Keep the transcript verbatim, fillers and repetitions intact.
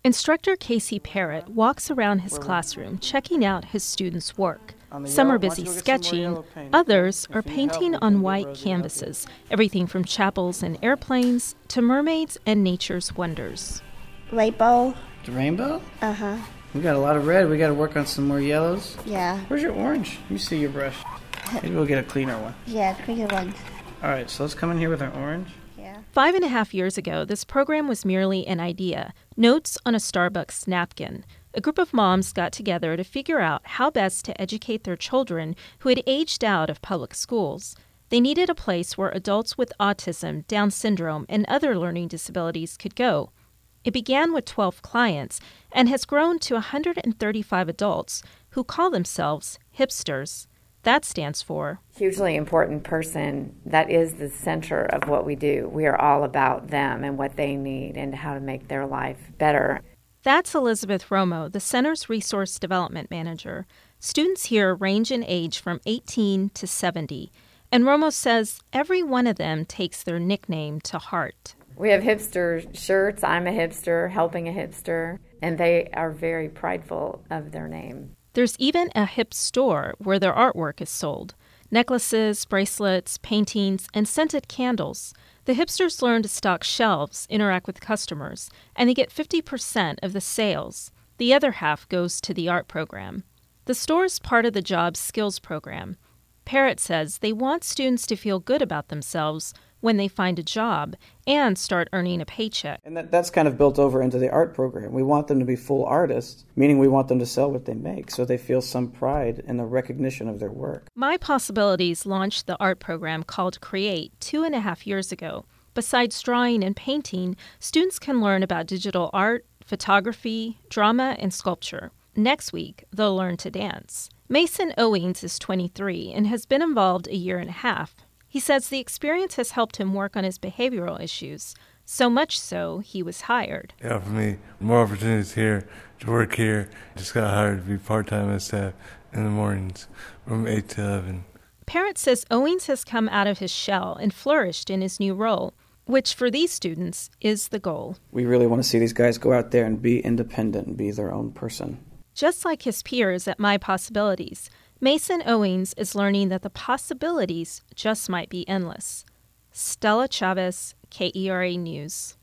Instructor Casey Parrott walks around his classroom checking out his students' work. Some are busy sketching, others are painting on white canvases, everything from chapels and airplanes to mermaids and nature's wonders. Rainbow. The rainbow? Uh-huh. We got a lot of red. We got to work on some more yellows. Yeah. Where's your orange? Let me see your brush. Maybe we'll get a cleaner one. Yeah, cleaner one. All right, so let's come in here with our orange. Yeah. Five and a half years ago, this program was merely an idea, notes on a Starbucks napkin. A group of moms got together to figure out how best to educate their children who had aged out of public schools. They needed a place where adults with autism, Down syndrome, and other learning disabilities could go. It began with twelve clients and has grown to one hundred thirty-five adults who call themselves hipsters. That stands for hugely important person. That is the center of what we do. We are all about them and what they need and how to make their life better. That's Elizabeth Romo, the center's resource development manager. Students here range in age from eighteen to seventy, and Romo says every one of them takes their nickname to heart. We have hipster shirts. I'm a hipster, helping a hipster, and they are very prideful of their name. There's even a hip store where their artwork is sold. Necklaces, bracelets, paintings, and scented candles. The hipsters learn to stock shelves, interact with customers, and they get fifty percent of the sales. The other half goes to the art program. The store is part of the Jobs Skills program. Parrott says they want students to feel good about themselves when they find a job and start earning a paycheck. And that, that's kind of built over into the art program. We want them to be full artists, meaning we want them to sell what they make, so they feel some pride in the recognition of their work. My Possibilities launched the art program called Create two and a half years ago. Besides drawing and painting, students can learn about digital art, photography, drama, and sculpture. Next week, they'll learn to dance. Mason Owings is twenty-three and has been involved a year and a half. He says the experience has helped him work on his behavioral issues, so much so he was hired. Yeah, for me, more opportunities here to work here. Just got hired to be part-time as staff in the mornings from eight to eleven. Parrott says Owings has come out of his shell and flourished in his new role, which for these students is the goal. We really want to see these guys go out there and be independent and be their own person. Just like his peers at My Possibilities, Mason Owings is learning that the possibilities just might be endless. Stella Chavez, K E R A News.